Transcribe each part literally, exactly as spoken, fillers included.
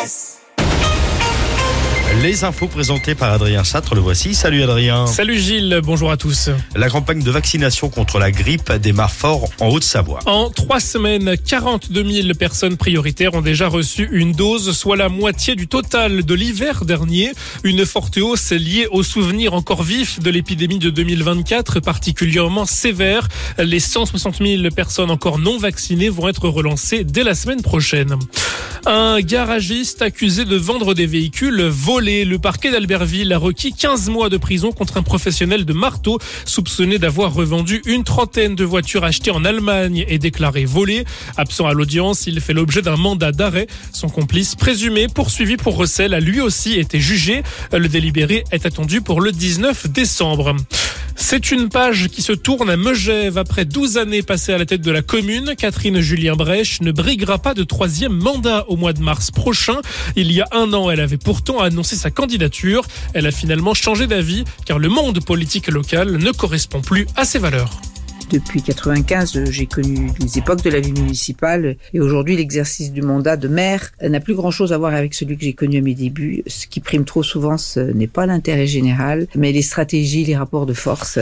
S. Les infos présentées par Adrien Châtre, le voici. Salut Adrien. Salut Gilles, bonjour à tous. La campagne de vaccination contre la grippe démarre fort en Haute-Savoie. En trois semaines, quarante-deux mille personnes prioritaires ont déjà reçu une dose, soit la moitié du total de l'hiver dernier. Une forte hausse liée au souvenir encore vif de l'épidémie de deux mille vingt-quatre, particulièrement sévère. Les cent soixante mille personnes encore non vaccinées vont être relancées dès la semaine prochaine. Un garagiste accusé de vendre des véhicules volés. Le parquet d'Albertville a requis quinze mois de prison contre un professionnel de marteau soupçonné d'avoir revendu une trentaine de voitures achetées en Allemagne et déclarées volées. Absent à l'audience, il fait l'objet d'un mandat d'arrêt. Son complice présumé, poursuivi pour recel, a lui aussi été jugé. Le délibéré est attendu pour le dix-neuf décembre. C'est une page qui se tourne à Megève. Après douze années passées à la tête de la commune, Catherine Julien-Brèche ne briguera pas de troisième mandat au mois de mars prochain. Il y a un an, elle avait pourtant annoncé sa candidature. Elle a finalement changé d'avis car le monde politique local ne correspond plus à ses valeurs. Depuis quatre-vingt-quinze, j'ai connu les époques de la vie municipale et aujourd'hui, l'exercice du mandat de maire n'a plus grand-chose à voir avec celui que j'ai connu à mes débuts. Ce qui prime trop souvent, ce n'est pas l'intérêt général, mais les stratégies, les rapports de force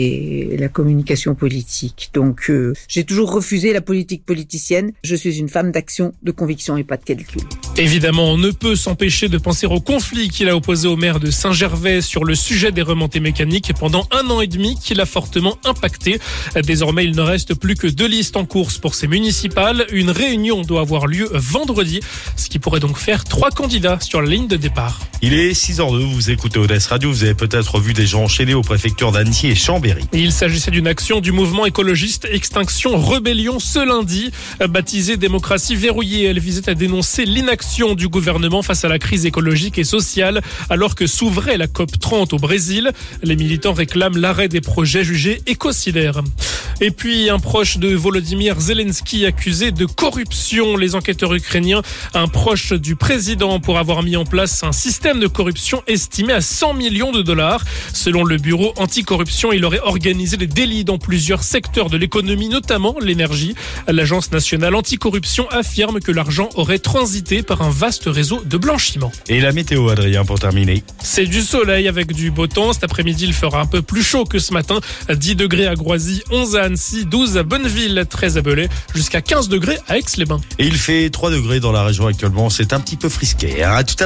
et la communication politique. Donc, euh, j'ai toujours refusé la politique politicienne. Je suis une femme d'action, de conviction et pas de calcul. Évidemment, on ne peut s'empêcher de penser au conflit qu'il a opposé au maire de Saint-Gervais sur le sujet des remontées mécaniques pendant un an et demi qu'il a fortement impacté. Désormais, il ne reste plus que deux listes en course pour ces municipales. Une réunion doit avoir lieu vendredi, ce qui pourrait donc faire trois candidats sur la ligne de départ. Il est six heures deux, vous écoutez Odès Radio, vous avez peut-être vu des gens enchaînés aux préfectures d'Annecy et Chambéry. Il s'agissait d'une action du mouvement écologiste Extinction Rébellion ce lundi. Baptisée Démocratie verrouillée, elle visait à dénoncer l'inaction du gouvernement face à la crise écologique et sociale alors que s'ouvrait la COP trente au Brésil. Les militants réclament l'arrêt des projets jugés écocidaires. Et puis un proche de Volodymyr Zelensky accusé de corruption. Les enquêteurs ukrainiens, un proche du président pour avoir mis en place un système de corruption estimé à cent millions de dollars. Selon le bureau anticorruption, il aurait organisé des délits dans plusieurs secteurs de l'économie, notamment l'énergie. L'agence nationale anticorruption affirme que l'argent aurait transité par un vaste réseau de blanchiment. Et la météo, Adrien, pour terminer. C'est du soleil avec du beau temps. Cet après-midi, il fera un peu plus chaud que ce matin. dix degrés à Groisy, onze à Annecy, douze à Bonneville, treize à Belay, jusqu'à quinze degrés à Aix-les-Bains. Et il fait trois degrés dans la région actuellement. C'est un petit peu frisqué. À tout à l'heure.